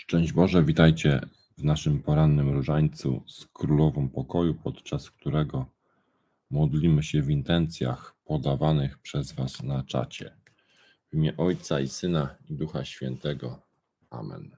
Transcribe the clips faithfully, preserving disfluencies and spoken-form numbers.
Szczęść Boże, witajcie w naszym porannym różańcu z Królową Pokoju, podczas którego modlimy się w intencjach podawanych przez Was na czacie. W imię Ojca i Syna i Ducha Świętego. Amen.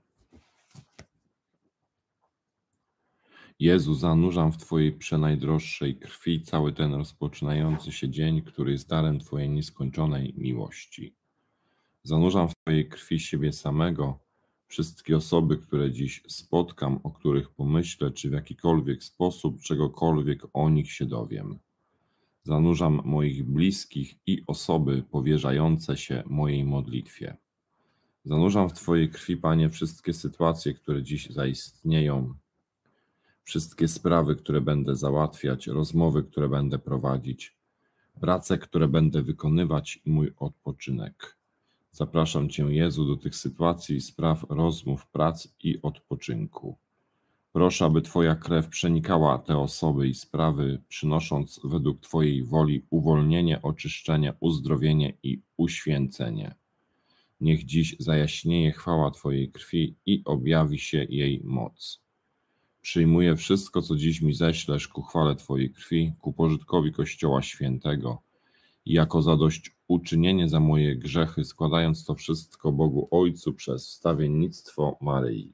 Jezu, zanurzam w Twojej przenajdroższej krwi cały ten rozpoczynający się dzień, który jest darem Twojej nieskończonej miłości. Zanurzam w Twojej krwi siebie samego, wszystkie osoby, które dziś spotkam, o których pomyślę, czy w jakikolwiek sposób czegokolwiek o nich się dowiem. Zanurzam moich bliskich i osoby powierzające się mojej modlitwie. Zanurzam w Twojej krwi, Panie, wszystkie sytuacje, które dziś zaistnieją, wszystkie sprawy, które będę załatwiać, rozmowy, które będę prowadzić, prace, które będę wykonywać i mój odpoczynek. Zapraszam Cię, Jezu, do tych sytuacji, spraw, rozmów, prac i odpoczynku. Proszę, aby Twoja krew przenikała te osoby i sprawy, przynosząc według Twojej woli uwolnienie, oczyszczenie, uzdrowienie i uświęcenie. Niech dziś zajaśnieje chwała Twojej krwi i objawi się jej moc. Przyjmuję wszystko, co dziś mi ześlesz ku chwale Twojej krwi, ku pożytkowi Kościoła Świętego i jako zadośćuczynienie za moje grzechy, składając to wszystko Bogu Ojcu przez wstawiennictwo Maryi.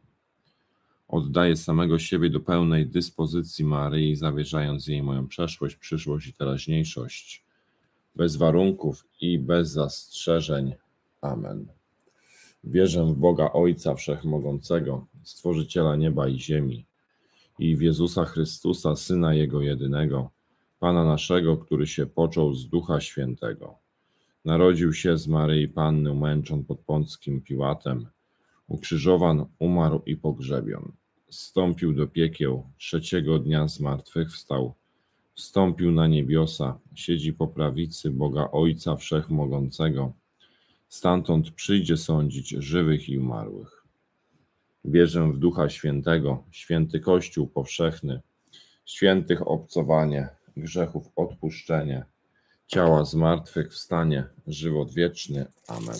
Oddaję samego siebie do pełnej dyspozycji Maryi, zawierzając jej moją przeszłość, przyszłość i teraźniejszość, bez warunków i bez zastrzeżeń. Amen. Wierzę w Boga Ojca Wszechmogącego, Stworzyciela nieba i ziemi, i w Jezusa Chrystusa, Syna Jego jedynego, Pana naszego, który się począł z Ducha Świętego. Narodził się z Maryi Panny, umęczon pod Pąckim Piłatem, ukrzyżowan, umarł i pogrzebion. Zstąpił do piekieł, trzeciego dnia zmartwychwstał, wstąpił na niebiosa, siedzi po prawicy Boga Ojca Wszechmogącego, stamtąd przyjdzie sądzić żywych i umarłych. Wierzę w Ducha Świętego, święty Kościół powszechny, świętych obcowanie, grzechów odpuszczenie, ciała zmartwychwstanie, żywot wieczny. Amen.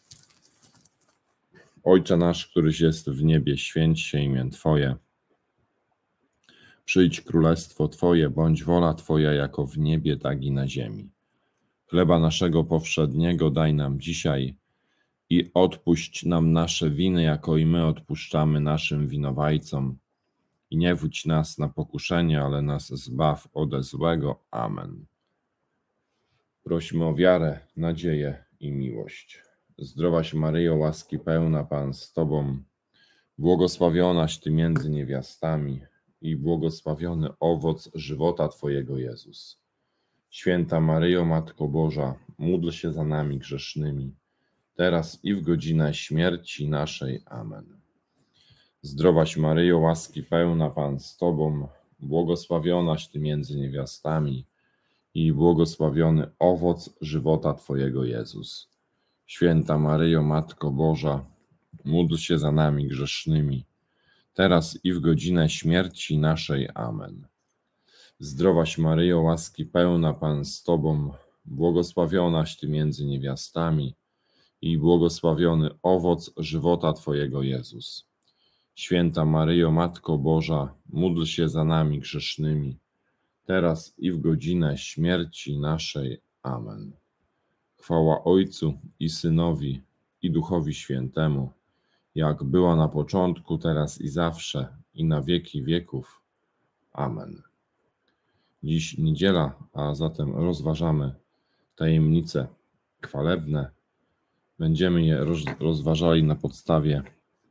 Ojcze nasz, któryś jest w niebie, święć się imię Twoje. Przyjdź królestwo Twoje, bądź wola Twoja jako w niebie, tak i na ziemi. Chleba naszego powszedniego daj nam dzisiaj i odpuść nam nasze winy, jako i my odpuszczamy naszym winowajcom. I nie wódź nas na pokuszenie, ale nas zbaw ode złego. Amen. Prosimy o wiarę, nadzieję i miłość. Zdrowaś Maryjo, łaski pełna, Pan z Tobą, błogosławionaś Ty między niewiastami i błogosławiony owoc żywota Twojego, Jezus. Święta Maryjo, Matko Boża, módl się za nami grzesznymi, teraz i w godzinę śmierci naszej. Amen. Zdrowaś Maryjo, łaski pełna, Pan z Tobą, błogosławionaś Ty między niewiastami i błogosławiony owoc żywota Twojego, Jezus. Święta Maryjo, Matko Boża, módl się za nami grzesznymi, teraz i w godzinę śmierci naszej. Amen. Zdrowaś Maryjo, łaski pełna, Pan z Tobą, błogosławionaś Ty między niewiastami i błogosławiony owoc żywota Twojego, Jezus. Święta Maryjo, Matko Boża, módl się za nami grzesznymi, teraz i w godzinę śmierci naszej. Amen. Chwała Ojcu i Synowi i Duchowi Świętemu, jak była na początku, teraz i zawsze, i na wieki wieków. Amen. Dziś niedziela, a zatem rozważamy tajemnice chwalebne. Będziemy je rozważali na podstawie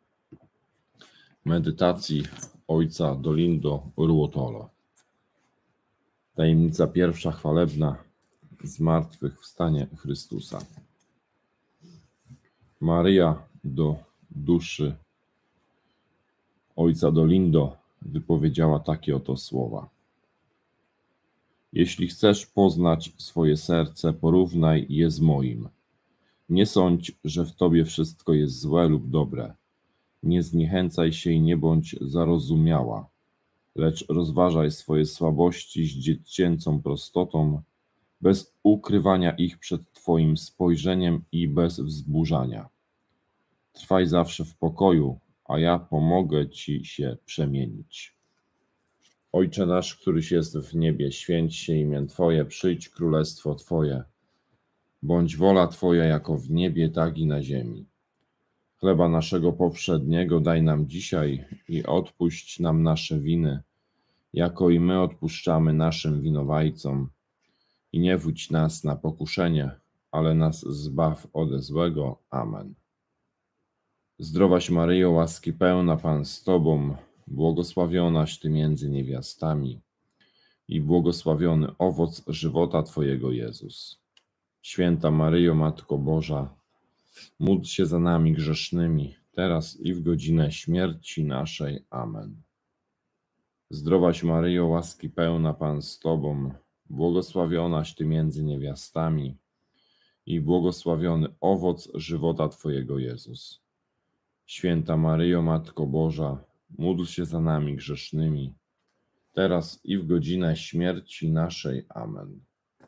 medytacji ojca Dolindo Ruotolo. Tajemnica pierwsza chwalebna: zmartwychwstanie Chrystusa. Maryja do duszy ojca Dolindo wypowiedziała takie oto słowa: jeśli chcesz poznać swoje serce, porównaj je z moim. Nie sądź, że w tobie wszystko jest złe lub dobre. Nie zniechęcaj się i nie bądź zarozumiała, lecz rozważaj swoje słabości z dziecięcą prostotą, bez ukrywania ich przed Twoim spojrzeniem i bez wzburzania. Trwaj zawsze w pokoju, a ja pomogę Ci się przemienić. Ojcze nasz, któryś jest w niebie, święć się imię Twoje, przyjdź królestwo Twoje. Bądź wola Twoja jako w niebie, tak i na ziemi. Chleba naszego powszedniego daj nam dzisiaj i odpuść nam nasze winy, jako i my odpuszczamy naszym winowajcom. I nie wódź nas na pokuszenie, ale nas zbaw ode złego. Amen. Zdrowaś Maryjo, łaski pełna, Pan z Tobą, błogosławionaś Ty między niewiastami i błogosławiony owoc żywota Twojego, Jezus. Święta Maryjo, Matko Boża, módl się za nami grzesznymi, teraz i w godzinę śmierci naszej. Amen. Zdrowaś Maryjo, łaski pełna, Pan z Tobą, błogosławionaś Ty między niewiastami i błogosławiony owoc żywota Twojego, Jezus. Święta Maryjo, Matko Boża, módl się za nami grzesznymi, teraz i w godzinę śmierci naszej. Amen.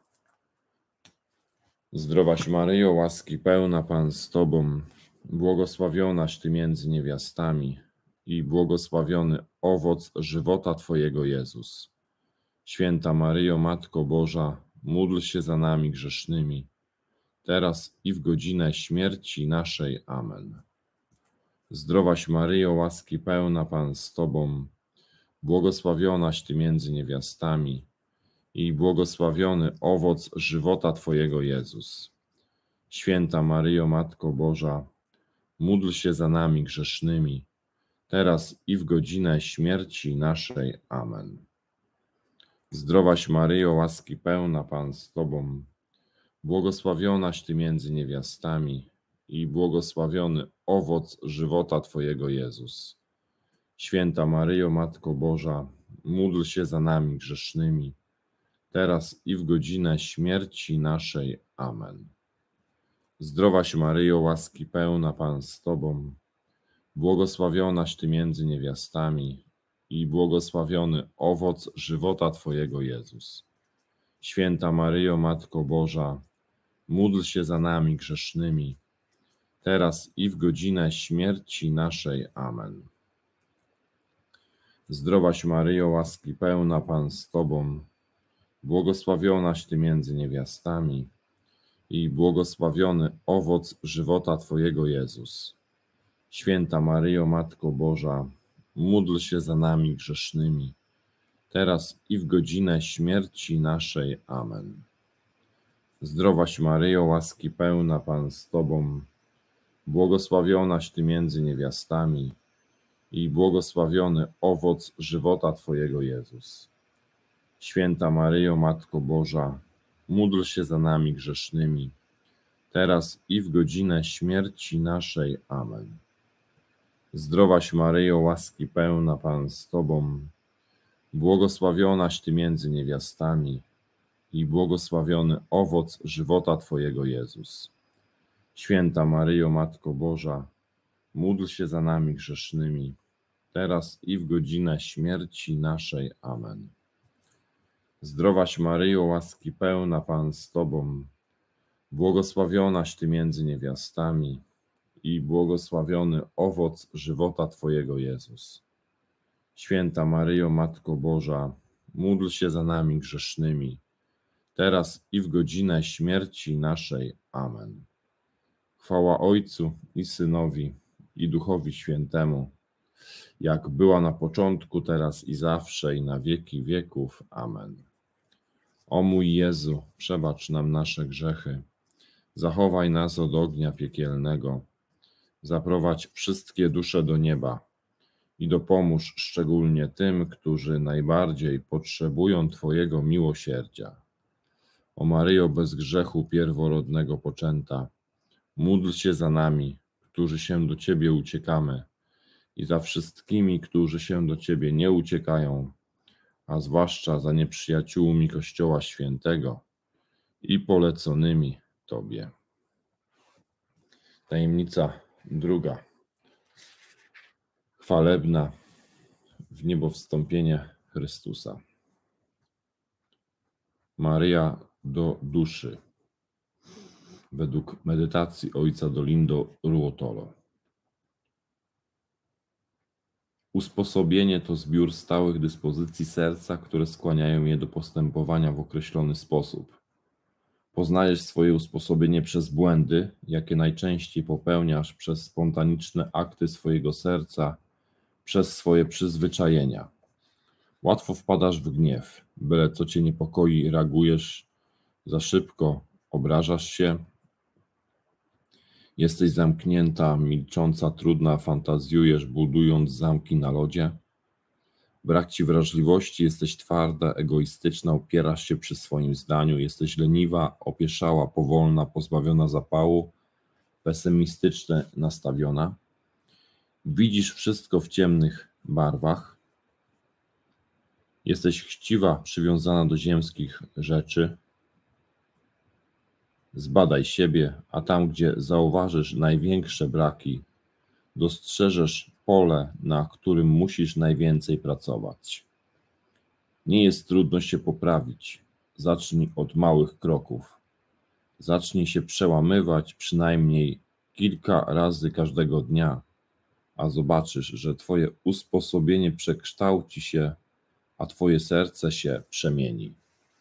Zdrowaś Maryjo, łaski pełna, Pan z Tobą, błogosławionaś Ty między niewiastami i błogosławiony owoc żywota Twojego, Jezus. Święta Maryjo, Matko Boża, módl się za nami grzesznymi, teraz i w godzinę śmierci naszej. Amen. Zdrowaś Maryjo, łaski pełna, Pan z Tobą, błogosławionaś Ty między niewiastami i błogosławiony owoc żywota Twojego, Jezus. Święta Maryjo, Matko Boża, módl się za nami grzesznymi, teraz i w godzinę śmierci naszej. Amen. Zdrowaś Maryjo, łaski pełna, Pan z Tobą, błogosławionaś Ty między niewiastami i błogosławiony owoc żywota Twojego, Jezus. Święta Maryjo, Matko Boża, módl się za nami grzesznymi, teraz i w godzinę śmierci naszej. Amen. Zdrowaś Maryjo, łaski pełna, Pan z Tobą, błogosławionaś Ty między niewiastami i błogosławiony owoc żywota Twojego, Jezus. Święta Maryjo, Matko Boża, módl się za nami grzesznymi, teraz i w godzinę śmierci naszej. Amen. Zdrowaś Maryjo, łaski pełna, Pan z Tobą, błogosławionaś Ty między niewiastami i błogosławiony owoc żywota Twojego, Jezus. Święta Maryjo, Matko Boża, módl się za nami grzesznymi, teraz i w godzinę śmierci naszej. Amen. Zdrowaś Maryjo, łaski pełna, Pan z Tobą, błogosławionaś Ty między niewiastami i błogosławiony owoc żywota Twojego, Jezus. Święta Maryjo, Matko Boża, módl się za nami grzesznymi, teraz i w godzinę śmierci naszej. Amen. Zdrowaś Maryjo, łaski pełna, Pan z Tobą, błogosławionaś Ty między niewiastami i błogosławiony owoc żywota Twojego, Jezus. Święta Maryjo, Matko Boża, módl się za nami grzesznymi, teraz i w godzinę śmierci naszej. Amen. Zdrowaś Maryjo, łaski pełna, Pan z Tobą, błogosławionaś Ty między niewiastami i błogosławiony owoc żywota Twojego, Jezus. Święta Maryjo, Matko Boża, módl się za nami grzesznymi, teraz i w godzinę śmierci naszej. Amen. Chwała Ojcu i Synowi, i Duchowi Świętemu, jak była na początku, teraz i zawsze, i na wieki wieków. Amen. O mój Jezu, przebacz nam nasze grzechy, zachowaj nas od ognia piekielnego, zaprowadź wszystkie dusze do nieba i dopomóż szczególnie tym, którzy najbardziej potrzebują Twojego miłosierdzia. O Maryjo, bez grzechu pierworodnego poczęta, módl się za nami, którzy się do Ciebie uciekamy, i za wszystkimi, którzy się do Ciebie nie uciekają, a zwłaszcza za nieprzyjaciółmi Kościoła Świętego i poleconymi Tobie. Tajemnica druga. Chwalebna, wniebowstąpienie Chrystusa. Maryja do duszy. Według medytacji ojca Dolindo Ruotolo. Usposobienie to zbiór stałych dyspozycji serca, które skłaniają je do postępowania w określony sposób. Poznajesz swoje usposobienie przez błędy, jakie najczęściej popełniasz, przez spontaniczne akty swojego serca, przez swoje przyzwyczajenia. Łatwo wpadasz w gniew, byle co cię niepokoi, reagujesz za szybko, obrażasz się. Jesteś zamknięta, milcząca, trudna, fantazjujesz, budując zamki na lodzie. Brak ci wrażliwości, jesteś twarda, egoistyczna, upierasz się przy swoim zdaniu, jesteś leniwa, opieszała, powolna, pozbawiona zapału, pesymistycznie nastawiona. Widzisz wszystko w ciemnych barwach. Jesteś chciwa, przywiązana do ziemskich rzeczy. Zbadaj siebie, a tam, gdzie zauważysz największe braki, dostrzeżesz pole, na którym musisz najwięcej pracować. Nie jest trudno się poprawić. Zacznij od małych kroków. Zacznij się przełamywać przynajmniej kilka razy każdego dnia, a zobaczysz, że twoje usposobienie przekształci się, a twoje serce się przemieni.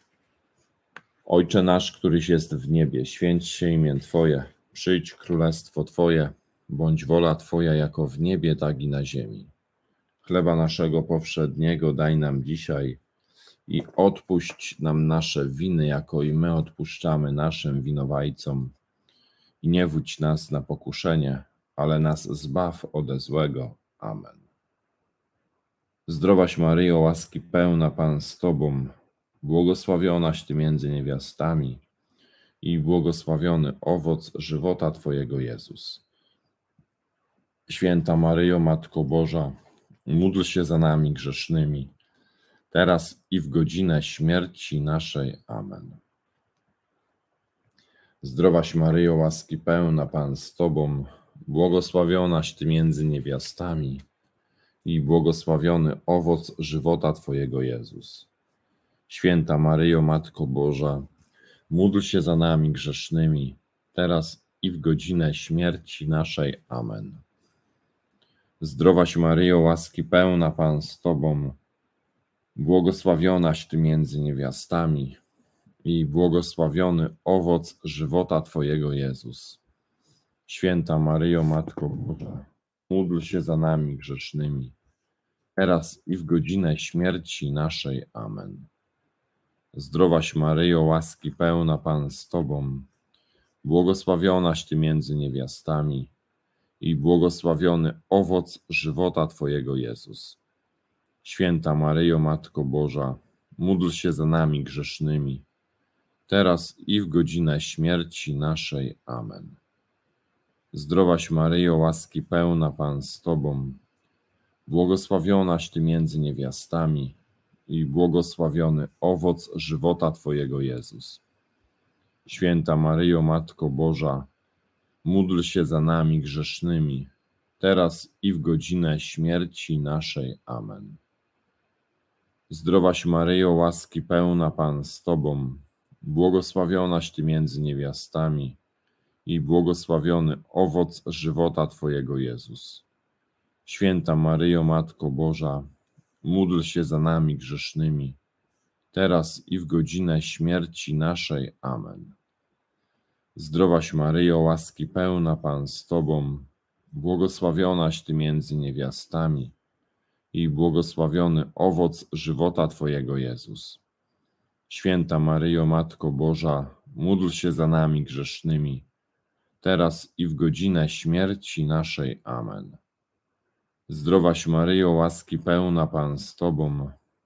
Ojcze nasz, któryś jest w niebie, święć się imię Twoje, przyjdź królestwo Twoje, bądź wola Twoja jako w niebie, tak i na ziemi. Chleba naszego powszedniego daj nam dzisiaj i odpuść nam nasze winy, jako i my odpuszczamy naszym winowajcom. I nie wódź nas na pokuszenie, ale nas zbaw ode złego. Amen. Zdrowaś Maryjo, łaski pełna, Pan z Tobą, błogosławionaś Ty między niewiastami i błogosławiony owoc żywota Twojego, Jezus. Święta Maryjo, Matko Boża, módl się za nami grzesznymi, teraz i w godzinę śmierci naszej. Amen. Zdrowaś Maryjo, łaski pełna, Pan z Tobą, błogosławionaś Ty między niewiastami i błogosławiony owoc żywota Twojego, Jezus. Święta Maryjo, Matko Boża, módl się za nami grzesznymi, teraz i w godzinę śmierci naszej. Amen. Zdrowaś Maryjo, łaski pełna, Pan z Tobą, błogosławionaś Ty między niewiastami i błogosławiony owoc żywota Twojego, Jezus. Święta Maryjo, Matko Boża, módl się za nami grzesznymi, teraz i w godzinę śmierci naszej. Amen. Zdrowaś Maryjo, łaski pełna, Pan z Tobą, błogosławionaś Ty między niewiastami i błogosławiony owoc żywota Twojego, Jezus. Święta Maryjo, Matko Boża, módl się za nami grzesznymi, teraz i w godzinę śmierci naszej. Amen. Zdrowaś Maryjo, łaski pełna, Pan z Tobą, błogosławionaś Ty między niewiastami i błogosławiony owoc żywota Twojego, Jezus. Święta Maryjo, Matko Boża, módl się za nami grzesznymi, teraz i w godzinę śmierci naszej. Amen. Zdrowaś Maryjo, łaski pełna, Pan z Tobą, błogosławionaś Ty między niewiastami i błogosławiony owoc żywota Twojego, Jezus. Święta Maryjo, Matko Boża, módl się za nami grzesznymi, teraz i w godzinę śmierci naszej. Amen. Zdrowaś Maryjo, łaski pełna, Pan z Tobą, błogosławionaś Ty między niewiastami i błogosławiony owoc żywota Twojego, Jezus. Święta Maryjo, Matko Boża, módl się za nami grzesznymi, teraz i w godzinę śmierci naszej. Amen. Zdrowaś Maryjo, łaski pełna, Pan z Tobą,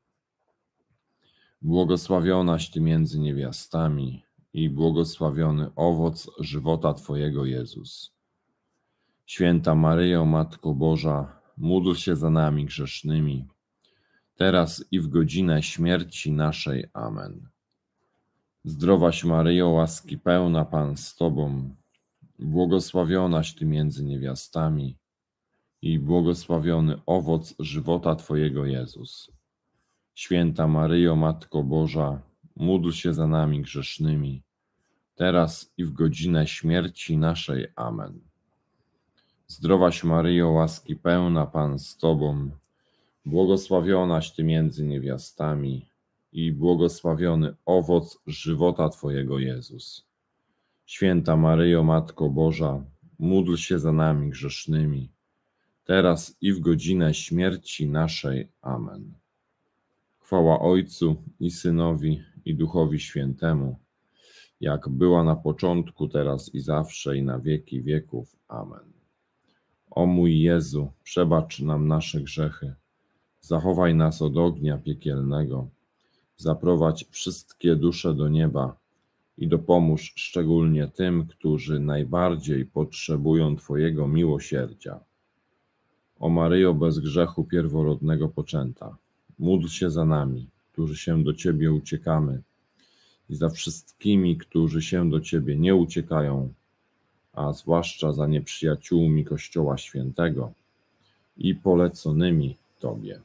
błogosławionaś Ty między niewiastami i błogosławiony owoc żywota Twojego, Jezus. Święta Maryjo, Matko Boża, módl się za nami grzesznymi, teraz i w godzinę śmierci naszej. Amen. Zdrowaś Maryjo, łaski pełna, Pan z Tobą, błogosławionaś Ty między niewiastami i błogosławiony owoc żywota Twojego, Jezus. Święta Maryjo, Matko Boża, módl się za nami grzesznymi, teraz i w godzinę śmierci naszej. Amen. Zdrowaś Maryjo, łaski pełna, Pan z Tobą, błogosławionaś Ty między niewiastami i błogosławiony owoc żywota Twojego, Jezus. Święta Maryjo, Matko Boża, módl się za nami grzesznymi, teraz i w godzinę śmierci naszej. Amen. Chwała Ojcu i Synowi, i Duchowi Świętemu, jak była na początku, teraz i zawsze, i na wieki wieków. Amen. O mój Jezu, przebacz nam nasze grzechy, zachowaj nas od ognia piekielnego, zaprowadź wszystkie dusze do nieba i dopomóż szczególnie tym, którzy najbardziej potrzebują Twojego miłosierdzia. O Maryjo, bez grzechu pierworodnego poczęta, módl się za nami, którzy się do Ciebie uciekamy, i za wszystkimi, którzy się do Ciebie nie uciekają, a zwłaszcza za nieprzyjaciółmi Kościoła Świętego i poleconymi Tobie.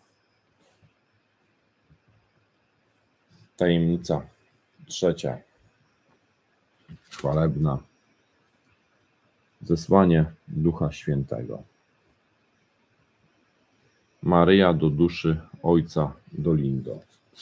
Tajemnica trzecia. Chwalebna. Zesłanie Ducha Świętego. Maryja do duszy Ojca Dolindo.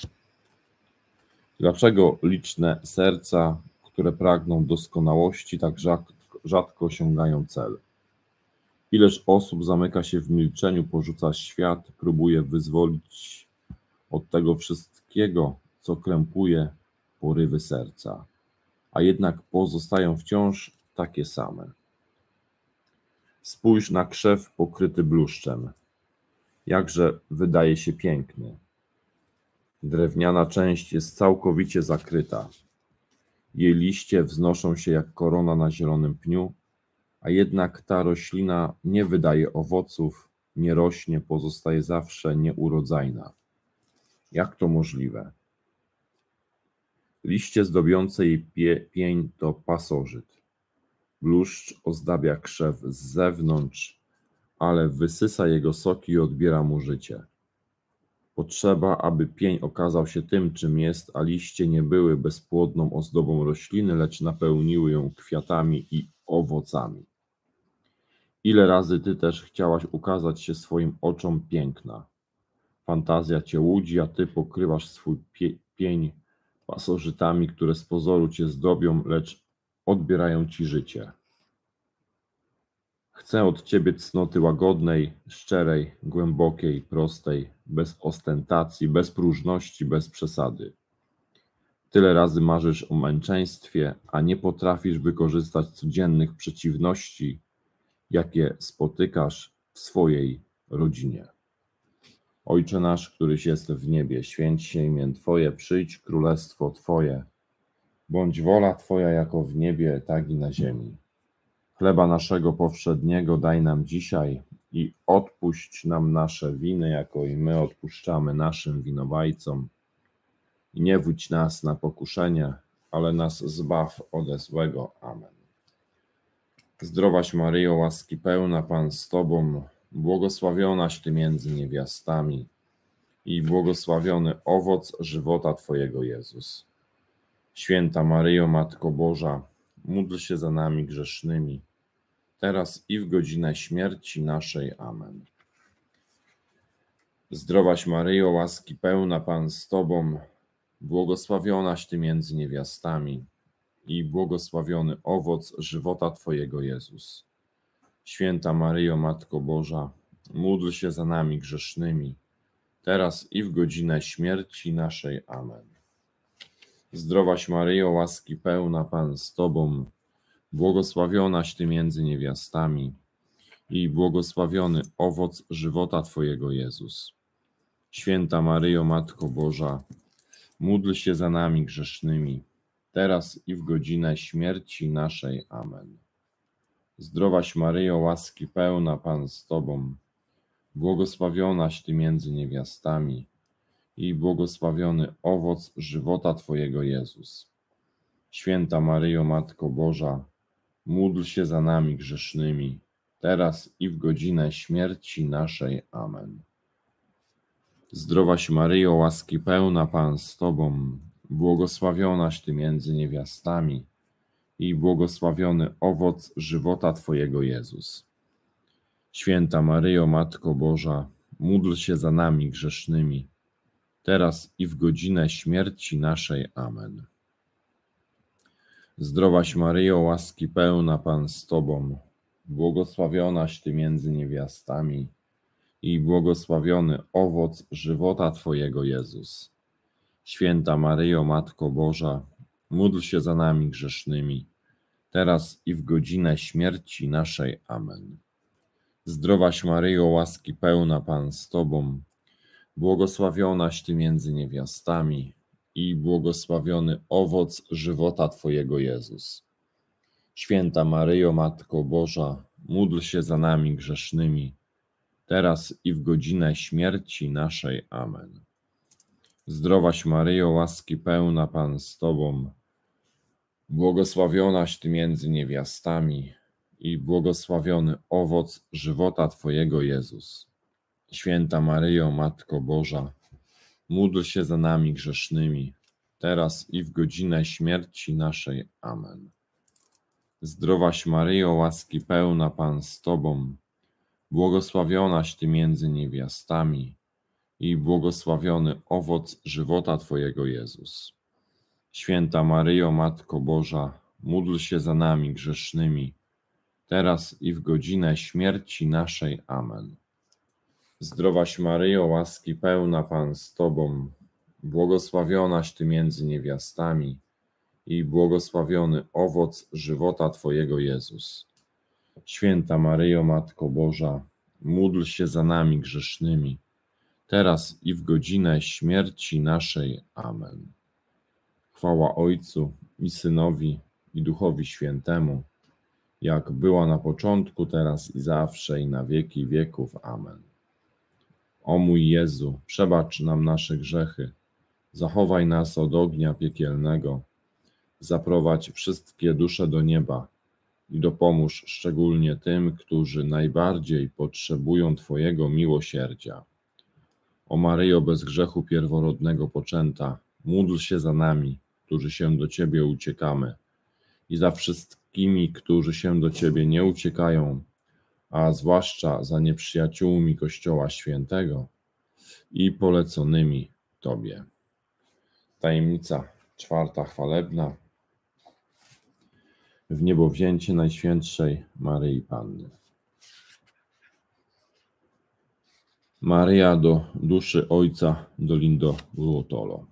Dlaczego liczne serca, które pragną doskonałości, tak rzadko osiągają cel? Ileż osób zamyka się w milczeniu, porzuca świat, próbuje wyzwolić od tego wszystkiego, co krępuje porywy serca, a jednak pozostają wciąż takie same. Spójrz na krzew pokryty bluszczem. Jakże wydaje się piękny. Drewniana część jest całkowicie zakryta. Jej liście wznoszą się jak korona na zielonym pniu, a jednak ta roślina nie wydaje owoców, nie rośnie, pozostaje zawsze nieurodzajna. Jak to możliwe? Liście zdobiące jej pie, pień to pasożyt. Bluszcz ozdabia krzew z zewnątrz, ale wysysa jego soki i odbiera mu życie. Potrzeba, aby pień okazał się tym, czym jest, a liście nie były bezpłodną ozdobą rośliny, lecz napełniły ją kwiatami i owocami. Ile razy Ty też chciałaś ukazać się swoim oczom piękna. Fantazja Cię łudzi, a Ty pokrywasz swój pie- pień pasożytami, które z pozoru Cię zdobią, lecz odbierają Ci życie. Chcę od Ciebie cnoty łagodnej, szczerej, głębokiej, prostej, bez ostentacji, bez próżności, bez przesady. Tyle razy marzysz o męczeństwie, a nie potrafisz wykorzystać codziennych przeciwności, jakie spotykasz w swojej rodzinie. Ojcze nasz, któryś jest w niebie, święć się imię Twoje, przyjdź królestwo Twoje. Bądź wola Twoja jako w niebie, tak i na ziemi. Chleba naszego powszedniego daj nam dzisiaj i odpuść nam nasze winy, jako i my odpuszczamy naszym winowajcom. I nie wódź nas na pokuszenie, ale nas zbaw ode złego. Amen. Zdrowaś Maryjo, łaski pełna, Pan z Tobą, błogosławionaś Ty między niewiastami i błogosławiony owoc żywota Twojego, Jezus. Święta Maryjo, Matko Boża, módl się za nami grzesznymi, teraz i w godzinę śmierci naszej. Amen. Zdrowaś Maryjo, łaski pełna, Pan z Tobą, błogosławionaś Ty między niewiastami i błogosławiony owoc żywota Twojego, Jezus. Święta Maryjo, Matko Boża, módl się za nami grzesznymi, teraz i w godzinę śmierci naszej. Amen. Zdrowaś Maryjo, łaski pełna, Pan z Tobą, błogosławionaś Ty między niewiastami i błogosławiony owoc żywota Twojego, Jezus. Święta Maryjo, Matko Boża, módl się za nami grzesznymi, teraz i w godzinę śmierci naszej. Amen. Zdrowaś Maryjo, łaski pełna, Pan z Tobą, błogosławionaś Ty między niewiastami i błogosławiony owoc żywota Twojego, Jezus. Święta Maryjo, Matko Boża, módl się za nami grzesznymi, teraz i w godzinę śmierci naszej. Amen. Zdrowaś Maryjo, łaski pełna, Pan z Tobą, błogosławionaś Ty między niewiastami i błogosławiony owoc żywota Twojego, Jezus. Święta Maryjo, Matko Boża, módl się za nami grzesznymi, teraz i w godzinę śmierci naszej. Amen. Zdrowaś Maryjo, łaski pełna, Pan z Tobą, błogosławionaś Ty między niewiastami i błogosławiony owoc żywota Twojego, Jezus. Święta Maryjo, Matko Boża, módl się za nami grzesznymi, teraz i w godzinę śmierci naszej. Amen. Zdrowaś Maryjo, łaski pełna, Pan z Tobą, błogosławionaś Ty między niewiastami i błogosławiony owoc żywota Twojego, Jezus. Święta Maryjo, Matko Boża, módl się za nami grzesznymi, teraz i w godzinę śmierci naszej. Amen. Zdrowaś Maryjo, łaski pełna, Pan z Tobą, błogosławionaś Ty między niewiastami i błogosławiony owoc żywota Twojego, Jezus. Święta Maryjo, Matko Boża, módl się za nami grzesznymi, teraz i w godzinę śmierci naszej. Amen. Zdrowaś Maryjo, łaski pełna, Pan z Tobą, błogosławionaś Ty między niewiastami i błogosławiony owoc żywota Twojego, Jezus. Święta Maryjo, Matko Boża, módl się za nami grzesznymi, teraz i w godzinę śmierci naszej. Amen. Zdrowaś Maryjo, łaski pełna, Pan z Tobą, błogosławionaś Ty między niewiastami i błogosławiony owoc żywota Twojego, Jezus. Święta Maryjo, Matko Boża, módl się za nami grzesznymi, teraz i w godzinę śmierci naszej. Amen. Chwała Ojcu i Synowi, i Duchowi Świętemu, jak była na początku, teraz i zawsze, i na wieki wieków. Amen. O mój Jezu, przebacz nam nasze grzechy, zachowaj nas od ognia piekielnego, zaprowadź wszystkie dusze do nieba i dopomóż szczególnie tym, którzy najbardziej potrzebują Twojego miłosierdzia. O Maryjo, bez grzechu pierworodnego poczęta, módl się za nami, którzy się do Ciebie uciekamy, i za wszystkimi, którzy się do Ciebie nie uciekają, a zwłaszcza za nieprzyjaciółmi Kościoła Świętego i poleconymi Tobie. Tajemnica czwarta chwalebna. W niebo wzięcie Najświętszej Maryi Panny. Maryja do duszy Ojca Dolindo Ruotolo.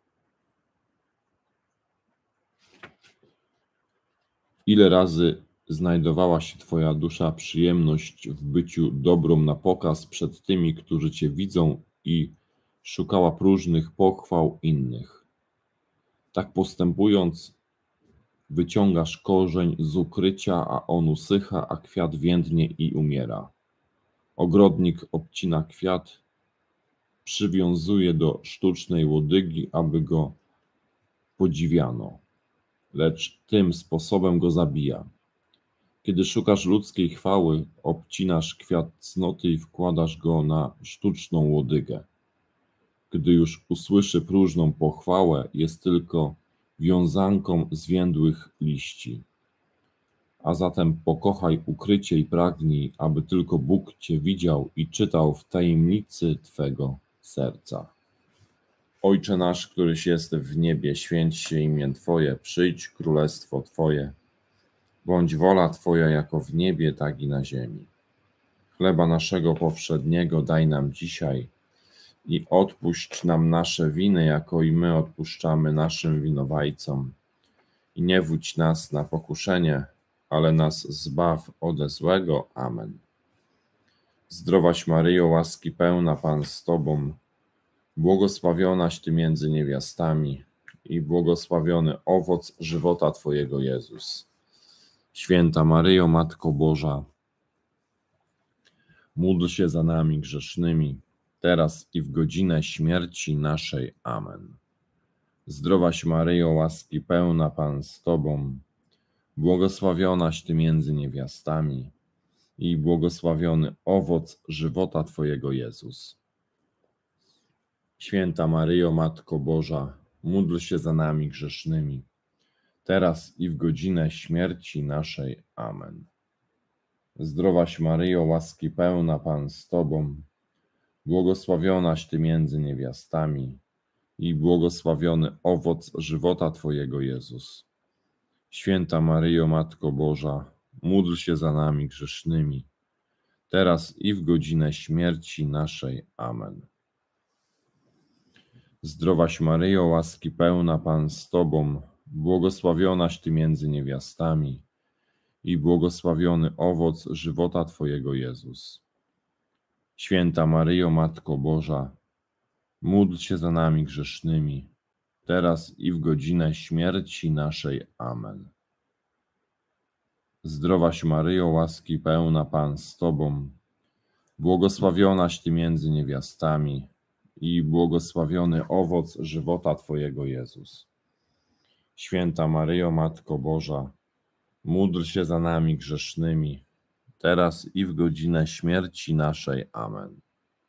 Ile razy znajdowała się Twoja dusza przyjemność w byciu dobrą na pokaz przed tymi, którzy Cię widzą, i szukała próżnych pochwał innych. Tak postępując, wyciągasz korzeń z ukrycia, a on usycha, a kwiat więdnie i umiera. Ogrodnik obcina kwiat, przywiązuje do sztucznej łodygi, aby go podziwiano, lecz tym sposobem go zabija. Kiedy szukasz ludzkiej chwały, obcinasz kwiat cnoty i wkładasz go na sztuczną łodygę. Gdy już usłyszy próżną pochwałę, jest tylko wiązanką zwiędłych liści. A zatem pokochaj ukrycie i pragnij, aby tylko Bóg Cię widział i czytał w tajemnicy Twego serca. Ojcze nasz, któryś jest w niebie, święć się imię Twoje, przyjdź królestwo Twoje. Bądź wola Twoja jako w niebie, tak i na ziemi. Chleba naszego powszedniego daj nam dzisiaj i odpuść nam nasze winy, jako i my odpuszczamy naszym winowajcom. I nie wódź nas na pokuszenie, ale nas zbaw ode złego. Amen. Zdrowaś Maryjo, łaski pełna, Pan z Tobą, błogosławionaś Ty między niewiastami i błogosławiony owoc żywota Twojego, Jezus. Święta Maryjo, Matko Boża, módl się za nami grzesznymi, teraz i w godzinę śmierci naszej. Amen. Zdrowaś Maryjo, łaski pełna, Pan z Tobą, błogosławionaś Ty między niewiastami i błogosławiony owoc żywota Twojego, Jezus. Święta Maryjo, Matko Boża, módl się za nami grzesznymi, teraz i w godzinę śmierci naszej. Amen. Zdrowaś Maryjo, łaski pełna, Pan z Tobą, Błogosławionaś Ty między niewiastami i błogosławiony owoc żywota Twojego, Jezus. Święta Maryjo, Matko Boża, módl się za nami grzesznymi, teraz i w godzinę śmierci naszej. Amen. Zdrowaś Maryjo, łaski pełna, Pan z Tobą, błogosławionaś Ty między niewiastami i błogosławiony owoc żywota Twojego, Jezus. Święta Maryjo, Matko Boża, módl się za nami grzesznymi, teraz i w godzinę śmierci naszej. Amen. Zdrowaś Maryjo, łaski pełna, Pan z Tobą, błogosławionaś Ty między niewiastami i błogosławiony owoc żywota Twojego, Jezus. Święta Maryjo, Matko Boża, módl się za nami grzesznymi, teraz i w godzinę śmierci naszej. Amen.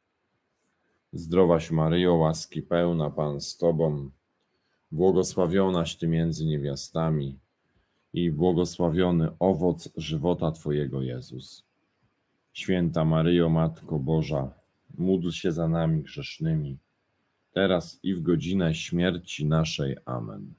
Zdrowaś Maryjo, łaski pełna, Pan z Tobą, błogosławionaś Ty między niewiastami i błogosławiony owoc żywota Twojego, Jezus. Święta Maryjo, Matko Boża, módl się za nami grzesznymi, teraz i w godzinę śmierci naszej. Amen.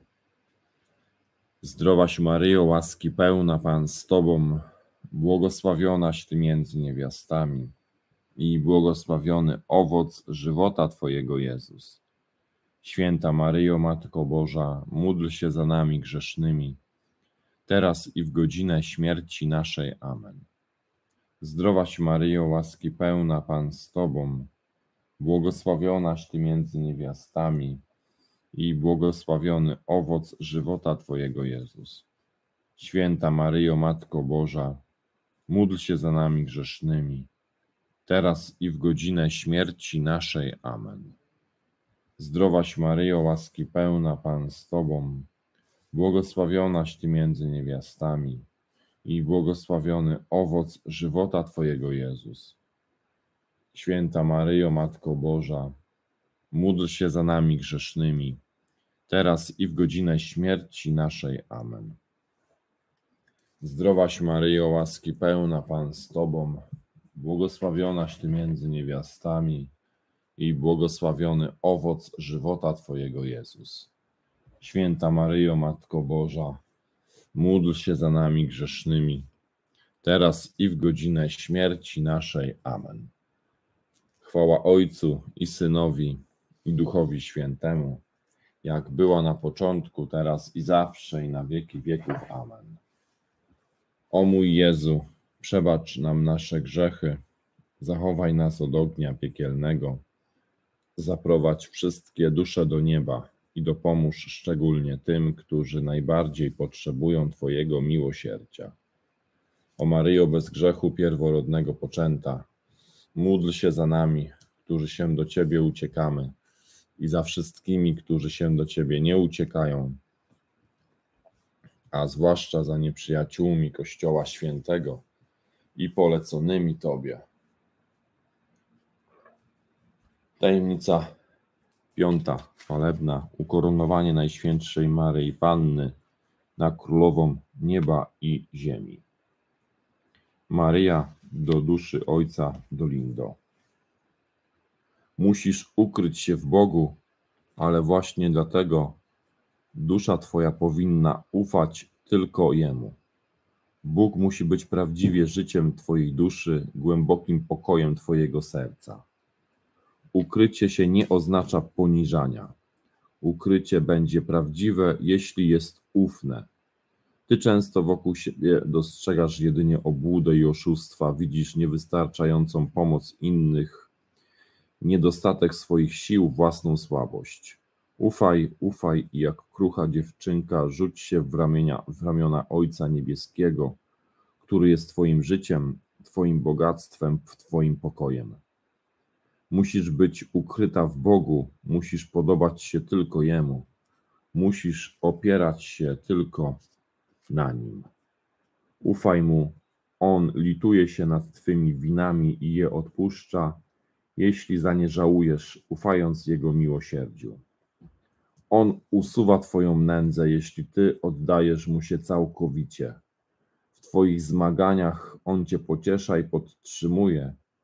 Zdrowaś Maryjo, łaski pełna, Pan z Tobą, błogosławionaś Ty między niewiastami i błogosławiony owoc żywota Twojego, Jezus. Święta Maryjo, Matko Boża, módl się za nami grzesznymi, teraz i w godzinę śmierci naszej. Amen. Zdrowaś Maryjo, łaski pełna, Pan z Tobą, błogosławionaś Ty między niewiastami i błogosławiony owoc żywota Twojego, Jezus. Święta Maryjo, Matko Boża, módl się za nami grzesznymi, teraz i w godzinę śmierci naszej. Amen. Zdrowaś Maryjo, łaski pełna, Pan z Tobą, błogosławionaś Ty między niewiastami i błogosławiony owoc żywota Twojego, Jezus. Święta Maryjo, Matko Boża, módl się za nami grzesznymi, teraz i w godzinę śmierci naszej. Amen. Zdrowaś Maryjo, łaski pełna, Pan z Tobą, błogosławionaś Ty między niewiastami i błogosławiony owoc żywota Twojego, Jezus. Święta Maryjo, Matko Boża, módl się za nami grzesznymi, teraz i w godzinę śmierci naszej. Amen. Chwała Ojcu i Synowi, i Duchowi Świętemu, jak była na początku, teraz i zawsze, i na wieki wieków. Amen. O mój Jezu, przebacz nam nasze grzechy, zachowaj nas od ognia piekielnego, zaprowadź wszystkie dusze do nieba i dopomóż szczególnie tym, którzy najbardziej potrzebują Twojego miłosierdzia. O Maryjo bez grzechu pierworodnego poczęta, módl się za nami, którzy się do Ciebie uciekamy, i za wszystkimi, którzy się do Ciebie nie uciekają, a zwłaszcza za nieprzyjaciółmi Kościoła Świętego i poleconymi Tobie. Tajemnica piąta, chwalebna, ukoronowanie Najświętszej Maryi Panny na Królową Nieba i Ziemi. Maryja do duszy Ojca Dolindo. Musisz ukryć się w Bogu, ale właśnie dlatego dusza Twoja powinna ufać tylko Jemu. Bóg musi być prawdziwie życiem Twojej duszy, głębokim pokojem Twojego serca. Ukrycie się nie oznacza poniżania. Ukrycie będzie prawdziwe, jeśli jest ufne. Ty często wokół siebie dostrzegasz jedynie obłudę i oszustwa, widzisz niewystarczającą pomoc innych, niedostatek swoich sił, własną słabość. Ufaj, ufaj i jak krucha dziewczynka rzuć się w ramienia, w ramiona Ojca Niebieskiego, który jest Twoim życiem, Twoim bogactwem, Twoim pokojem. Musisz być ukryta w Bogu, musisz podobać się tylko Jemu, musisz opierać się tylko na Nim. Ufaj Mu, On lituje się nad Twymi winami i je odpuszcza, jeśli za nie żałujesz, ufając Jego miłosierdziu. On usuwa Twoją nędzę, jeśli Ty oddajesz Mu się całkowicie. W Twoich zmaganiach On Cię pociesza i podtrzymuje,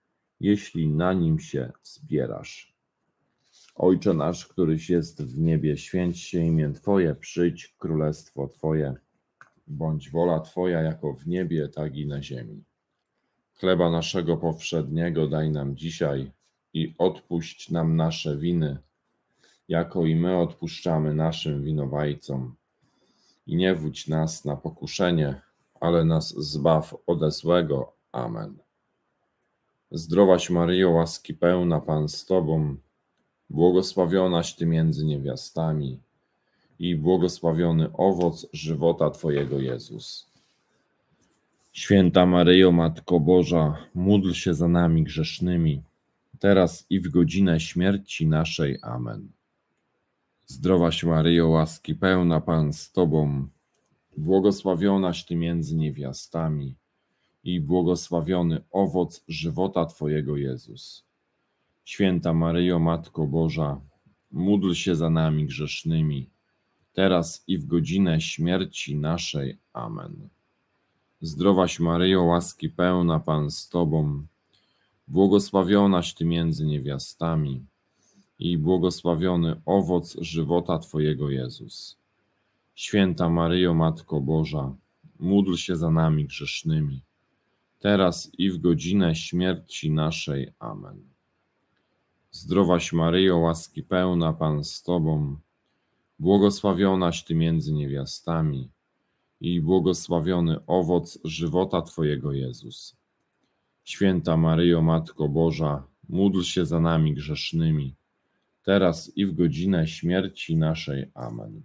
jeśli na nim się wspierasz. Ojcze nasz, któryś jest w niebie, święć się imię Twoje, przyjdź królestwo Twoje, bądź wola Twoja jako w niebie, tak i na ziemi. Chleba naszego powszedniego daj nam dzisiaj i odpuść nam nasze winy, jako i my odpuszczamy naszym winowajcom. I nie wódź nas na pokuszenie, ale nas zbaw ode złego. Amen. Zdrowaś Maryjo, łaski pełna, Pan z Tobą, błogosławionaś Ty między niewiastami i błogosławiony owoc żywota Twojego, Jezus. Święta Maryjo, Matko Boża, módl się za nami grzesznymi, teraz i w godzinę śmierci naszej. Amen. Zdrowaś Maryjo, łaski pełna, Pan z Tobą, błogosławionaś Ty między niewiastami i błogosławiony owoc żywota Twojego, Jezus. Święta Maryjo, Matko Boża, módl się za nami grzesznymi, teraz i w godzinę śmierci naszej. Amen. Zdrowaś Maryjo, łaski pełna, Pan z Tobą, błogosławionaś Ty między niewiastami i błogosławiony owoc żywota Twojego, Jezus. Święta Maryjo, Matko Boża, módl się za nami grzesznymi, teraz i w godzinę śmierci naszej. Amen. Zdrowaś Maryjo, łaski pełna, Pan z Tobą, błogosławionaś Ty między niewiastami i błogosławiony owoc żywota Twojego, Jezus. Święta Maryjo, Matko Boża, módl się za nami grzesznymi, teraz i w godzinę śmierci naszej. Amen.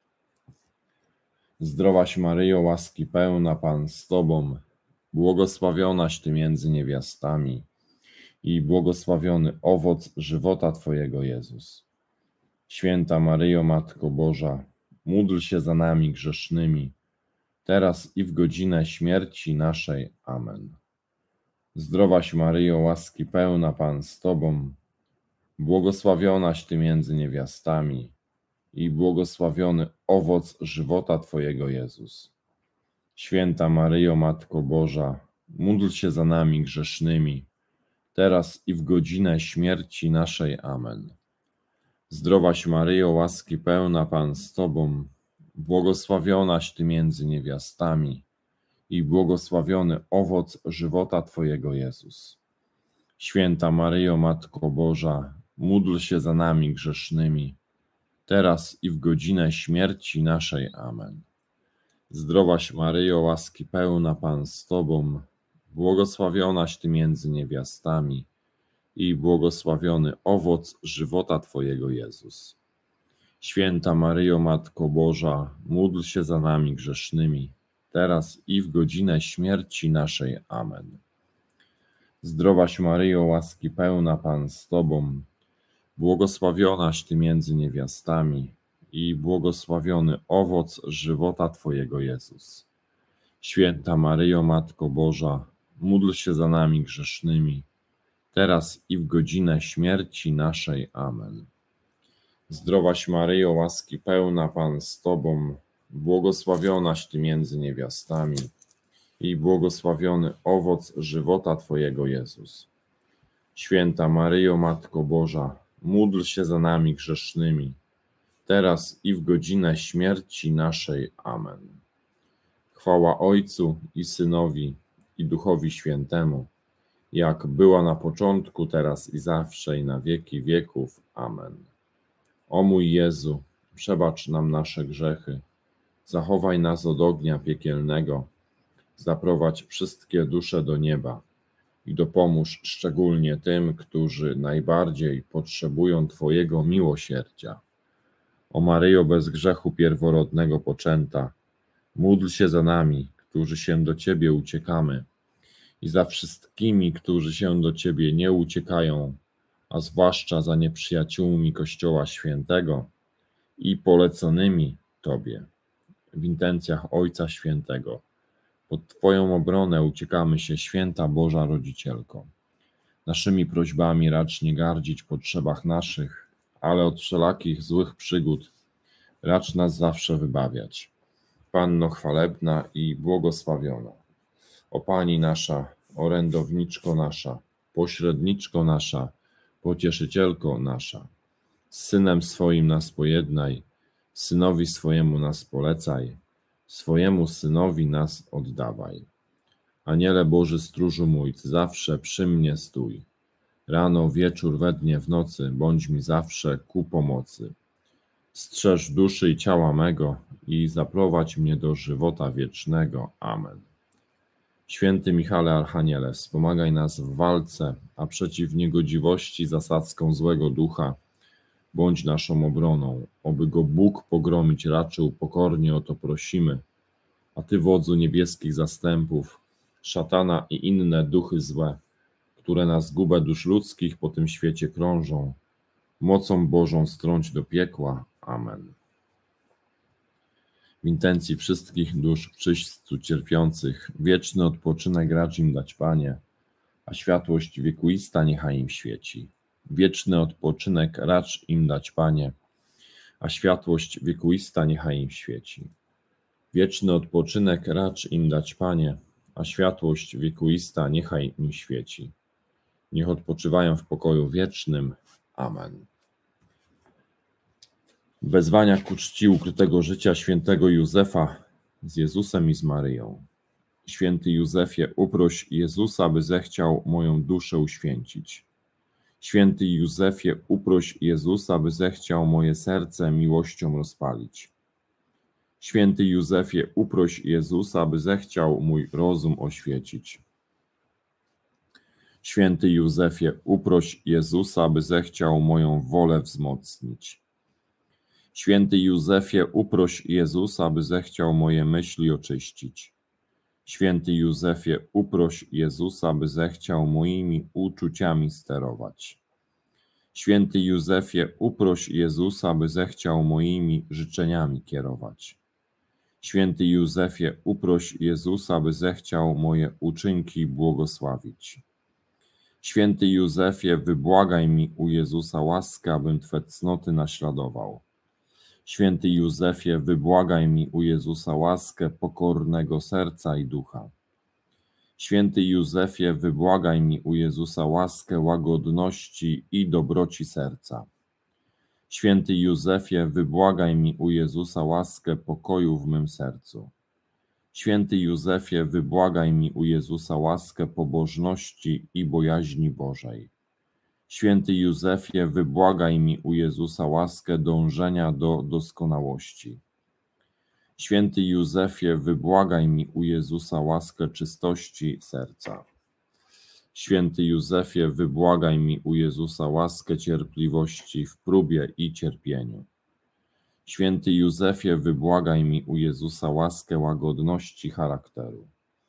Zdrowaś Maryjo, łaski pełna, Pan z Tobą, błogosławionaś Ty między niewiastami i błogosławiony owoc żywota Twojego, Jezus. Święta Maryjo, Matko Boża, módl się za nami grzesznymi, teraz i w godzinę śmierci naszej. Amen. Zdrowaś Maryjo, łaski pełna, Pan z Tobą, błogosławionaś Ty między niewiastami i błogosławiony owoc żywota Twojego, Jezus. Święta Maryjo, Matko Boża, módl się za nami grzesznymi, teraz i w godzinę śmierci naszej. Amen. Zdrowaś Maryjo, łaski pełna, Pan z Tobą, błogosławionaś Ty między niewiastami i błogosławiony owoc żywota Twojego, Jezus. Święta Maryjo, Matko Boża, módl się za nami grzesznymi, teraz i w godzinę śmierci naszej. Amen. Zdrowaś Maryjo, łaski pełna, Pan z Tobą, błogosławionaś Ty między niewiastami i błogosławiony owoc żywota Twojego, Jezus. Święta Maryjo, Matko Boża, módl się za nami grzesznymi, teraz i w godzinę śmierci naszej. Amen. Zdrowaś Maryjo, łaski pełna, Pan z Tobą, błogosławionaś Ty między niewiastami i błogosławiony owoc żywota Twojego, Jezus. Święta Maryjo, Matko Boża, módl się za nami grzesznymi, teraz i w godzinę śmierci naszej. Amen. Zdrowaś Maryjo, łaski pełna, Pan z Tobą, błogosławionaś Ty między niewiastami i błogosławiony owoc żywota Twojego, Jezus. Święta Maryjo, Matko Boża, módl się za nami grzesznymi, teraz i w godzinę śmierci naszej. Amen. Chwała Ojcu i Synowi i Duchowi Świętemu, jak była na początku, teraz i zawsze, i na wieki wieków. Amen. O mój Jezu, przebacz nam nasze grzechy, zachowaj nas od ognia piekielnego, zaprowadź wszystkie dusze do nieba i dopomóż szczególnie tym, którzy najbardziej potrzebują Twojego miłosierdzia. O Maryjo, bez grzechu pierworodnego poczęta, módl się za nami, którzy się do Ciebie uciekamy, i za wszystkimi, którzy się do Ciebie nie uciekają, a zwłaszcza za nieprzyjaciółmi Kościoła Świętego i poleconymi Tobie. W intencjach Ojca Świętego, pod Twoją obronę uciekamy się, Święta Boża Rodzicielko. Naszymi prośbami racz nie gardzić w potrzebach naszych, ale od wszelakich złych przygód racz nas zawsze wybawiać. Panno chwalebna i błogosławiona, o Pani nasza, orędowniczko nasza, pośredniczko nasza, pocieszycielko nasza. Z Synem swoim nas pojednaj, Synowi swojemu nas polecaj, swojemu Synowi nas oddawaj. Aniele Boży stróżu mój, Ty zawsze przy mnie stój. Rano, wieczór, we dnie, w nocy, bądź mi zawsze ku pomocy. Strzeż duszy i ciała mego i zaprowadź mnie do żywota wiecznego. Amen. Święty Michale Archaniele, wspomagaj nas w walce, a przeciw niegodziwości zasadzką złego ducha bądź naszą obroną. Oby go Bóg pogromić raczył, pokornie o to prosimy. A Ty, wodzu niebieskich zastępów, szatana i inne duchy złe, które na zgubę dusz ludzkich po tym świecie krążą, mocą Bożą strąć do piekła. Amen. W intencji wszystkich dusz w czyśćcu cierpiących, wieczny odpoczynek racz im dać, Panie, a światłość wiekuista niechaj im świeci. Wieczny odpoczynek racz im dać, Panie, a światłość wiekuista niechaj im świeci. Wieczny odpoczynek racz im dać, Panie, a światłość wiekuista niechaj im świeci. Niech odpoczywają w pokoju wiecznym. Amen. Wezwania ku czci ukrytego życia świętego Józefa z Jezusem i z Maryją. Święty Józefie, uproś Jezusa, by zechciał moją duszę uświęcić. Święty Józefie, uproś Jezusa, by zechciał moje serce miłością rozpalić. Święty Józefie, uproś Jezusa, by zechciał mój rozum oświecić. Święty Józefie, uproś Jezusa, by zechciał moją wolę wzmocnić. Święty Józefie, uproś Jezusa, by zechciał moje myśli oczyścić. Święty Józefie, uproś Jezusa, by zechciał moimi uczuciami sterować. Święty Józefie, uproś Jezusa, by zechciał moimi życzeniami kierować. Święty Józefie, uproś Jezusa, by zechciał moje uczynki błogosławić. Święty Józefie, wybłagaj mi u Jezusa łaskę, abym Twe cnoty naśladował. Święty Józefie, wybłagaj mi u Jezusa łaskę pokornego serca i ducha. Święty Józefie, wybłagaj mi u Jezusa łaskę łagodności i dobroci serca. Święty Józefie, wybłagaj mi u Jezusa łaskę pokoju w mym sercu. Święty Józefie, wybłagaj mi u Jezusa łaskę pobożności i bojaźni Bożej. Święty Józefie, wybłagaj mi u Jezusa łaskę dążenia do doskonałości. Święty Józefie, wybłagaj mi u Jezusa łaskę czystości serca. Święty Józefie, wybłagaj mi u Jezusa łaskę cierpliwości w próbie i cierpieniu. Święty Józefie, wybłagaj mi u Jezusa łaskę łagodności charakteru.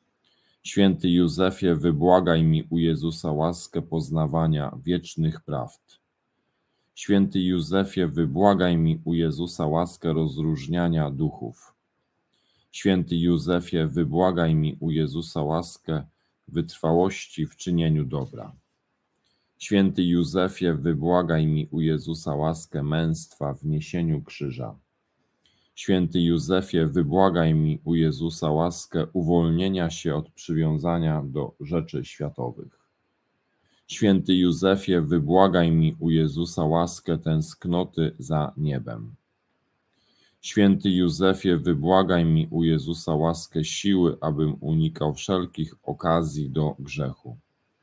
Święty Józefie, wybłagaj mi u Jezusa łaskę poznawania wiecznych prawd. Święty Józefie, wybłagaj mi u Jezusa łaskę rozróżniania duchów. Święty Józefie, wybłagaj mi u Jezusa łaskę wytrwałości w czynieniu dobra. Święty Józefie, wybłagaj mi u Jezusa łaskę męstwa w niesieniu krzyża. Święty Józefie, wybłagaj mi u Jezusa łaskę uwolnienia się od przywiązania do rzeczy światowych. Święty Józefie, wybłagaj mi u Jezusa łaskę tęsknoty za niebem. Święty Józefie, wybłagaj mi u Jezusa łaskę siły, abym unikał wszelkich okazji do grzechu.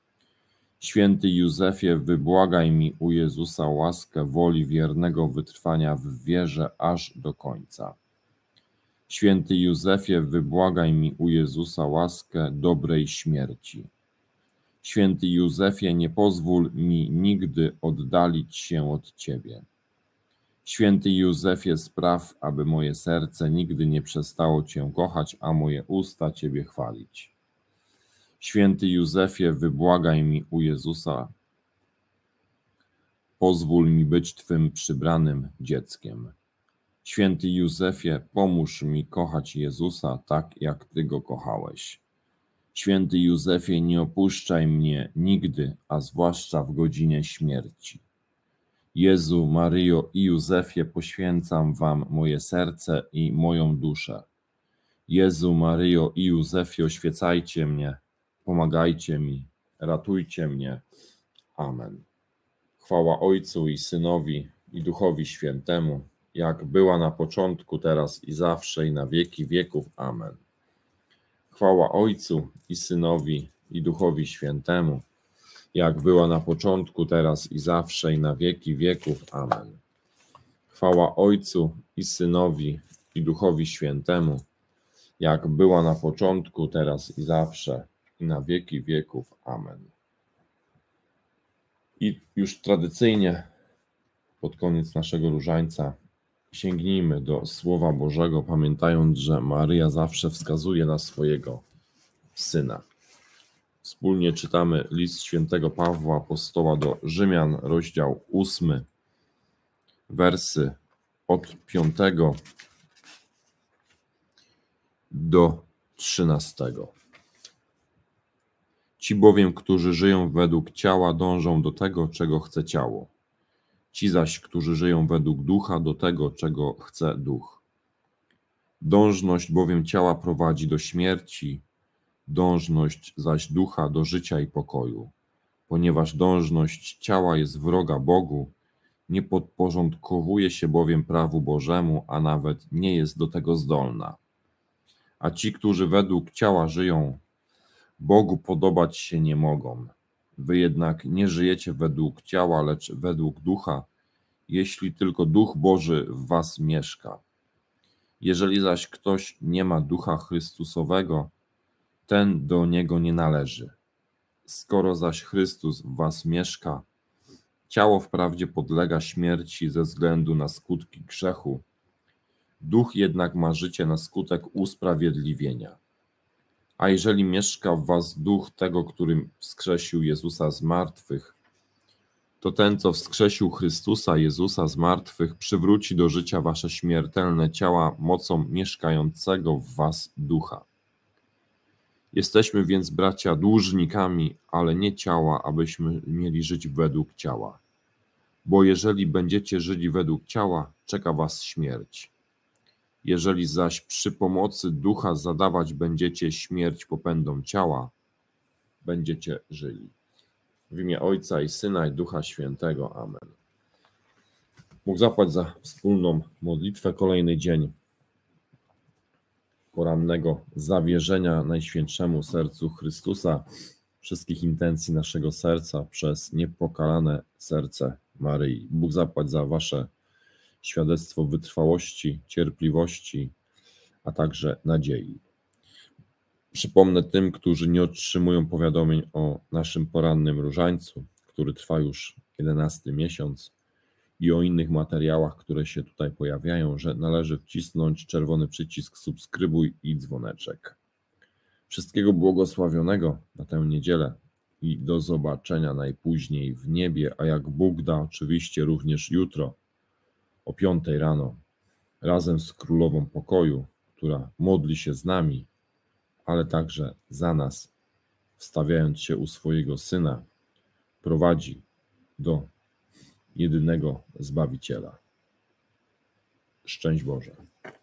Święty Józefie, wybłagaj mi u Jezusa łaskę woli wiernego wytrwania w wierze aż do końca. Święty Józefie, wybłagaj mi u Jezusa łaskę dobrej śmierci. Święty Józefie, nie pozwól mi nigdy oddalić się od Ciebie. Święty Józefie, spraw, aby moje serce nigdy nie przestało Cię kochać, a moje usta Ciebie chwalić. Święty Józefie, wybłagaj mi u Jezusa, pozwól mi być Twym przybranym dzieckiem. Święty Józefie, pomóż mi kochać Jezusa tak, jak Ty Go kochałeś. Święty Józefie, nie opuszczaj mnie nigdy, a zwłaszcza w godzinie śmierci. Jezu, Maryjo i Józefie, poświęcam Wam moje serce i moją duszę. Jezu, Maryjo i Józefie, oświecajcie mnie, pomagajcie mi, ratujcie mnie. Amen. Chwała Ojcu i Synowi i Duchowi Świętemu, jak była na początku, teraz i zawsze, i na wieki wieków. Amen. Chwała Ojcu i Synowi i Duchowi Świętemu, jak była na początku, teraz i zawsze, i na wieki wieków. Amen. Chwała Ojcu i Synowi i Duchowi Świętemu, jak była na początku, teraz i zawsze, i na wieki wieków. Amen. I już tradycyjnie pod koniec naszego różańca sięgnijmy do Słowa Bożego, pamiętając, że Maryja zawsze wskazuje na swojego Syna. Wspólnie czytamy list świętego Pawła Apostoła do Rzymian, rozdział ósmy, wersy od piątego do trzynastego. Ci bowiem, którzy żyją według ciała, dążą do tego, czego chce ciało. Ci zaś, którzy żyją według ducha, do tego, czego chce duch. Dążność bowiem ciała prowadzi do śmierci, dążność zaś ducha do życia i pokoju. Ponieważ dążność ciała jest wroga Bogu, nie podporządkowuje się bowiem prawu Bożemu, a nawet nie jest do tego zdolna. A ci, którzy według ciała żyją, Bogu podobać się nie mogą. Wy jednak nie żyjecie według ciała, lecz według ducha, jeśli tylko Duch Boży w was mieszka. Jeżeli zaś ktoś nie ma Ducha Chrystusowego, ten do niego nie należy. Skoro zaś Chrystus w was mieszka, ciało wprawdzie podlega śmierci ze względu na skutki grzechu, duch jednak ma życie na skutek usprawiedliwienia. A jeżeli mieszka w was duch tego, który wskrzesił Jezusa z martwych, to ten, co wskrzesił Chrystusa Jezusa z martwych, przywróci do życia wasze śmiertelne ciała mocą mieszkającego w was ducha. Jesteśmy więc, bracia, dłużnikami, ale nie ciała, abyśmy mieli żyć według ciała. Bo jeżeli będziecie żyli według ciała, czeka was śmierć. Jeżeli zaś przy pomocy ducha zadawać będziecie śmierć popędom ciała, będziecie żyli. W imię Ojca i Syna i Ducha Świętego. Amen. Bóg zapłać za wspólną modlitwę. Kolejny dzień porannego zawierzenia Najświętszemu Sercu Chrystusa wszystkich intencji naszego serca przez niepokalane serce Maryi. Bóg zapłać za wasze świadectwo wytrwałości, cierpliwości, a także nadziei. Przypomnę tym, którzy nie otrzymują powiadomień o naszym porannym różańcu, który trwa już jedenasty miesiąc, i o innych materiałach, które się tutaj pojawiają, że należy wcisnąć czerwony przycisk subskrybuj i dzwoneczek. Wszystkiego błogosławionego na tę niedzielę i do zobaczenia najpóźniej w niebie, a jak Bóg da, oczywiście również jutro o piątej rano, razem z Królową Pokoju, która modli się z nami, ale także za nas, wstawiając się u swojego Syna, prowadzi do jedynego Zbawiciela. Szczęść Boże.